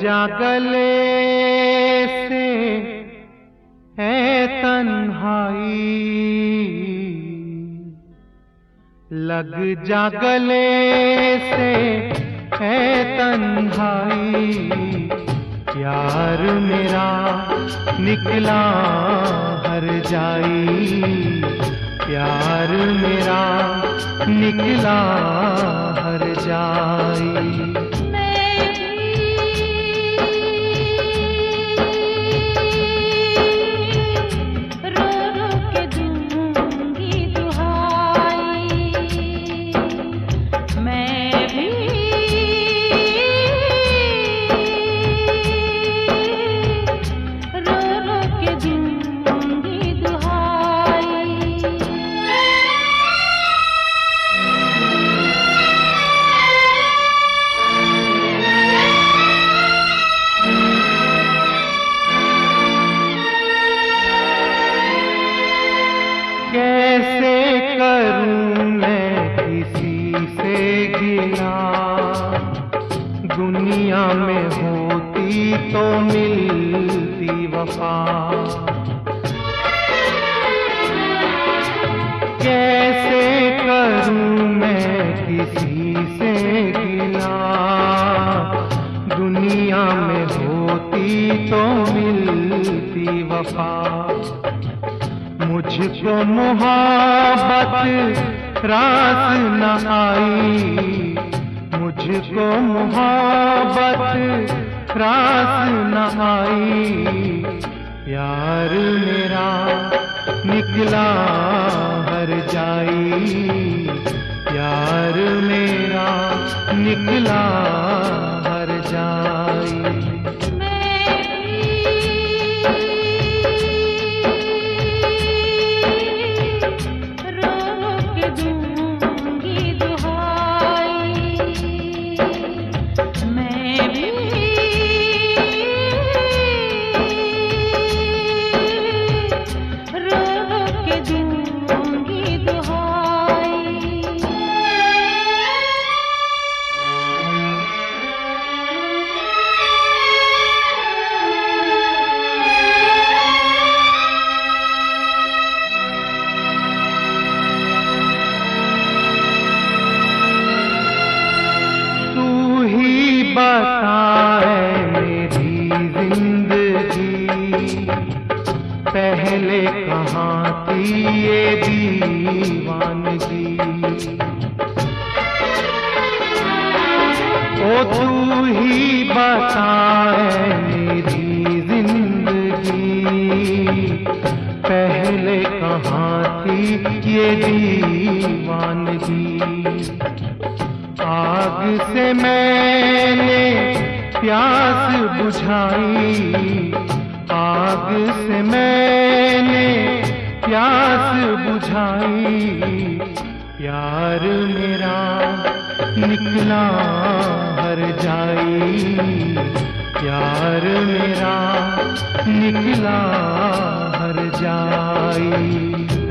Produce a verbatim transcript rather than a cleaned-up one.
जा गले से है तन्हाई, लग जा गले से है तन्हाई। प्यार मेरा निकला हर जाई, प्यार मेरा निकला हर जाई। कैसे करूं मैं किसी से गिला, दुनिया में होती तो मिलती वफा। कैसे करूं मैं किसी से गिला, दुनिया में होती तो मिलती वफा। मुझको मोहब्बत रास न आई, मुझको मोहब्बत रास न आई। प्यार मेरा निकला हर जाई, प्यार मेरा निकला हर जाई। बता है मेरी जिंदगी, पहले कहाँ थी ये दीवानगी। ओ तू ही बता है मेरी जिंदगी, पहले कहाँ थी ये दीवानगी। आग से मैंने प्यास बुझाई, आग से मैंने प्यास बुझाई। प्यार मेरा निकला हर जाई, प्यार मेरा निकला हर जाई।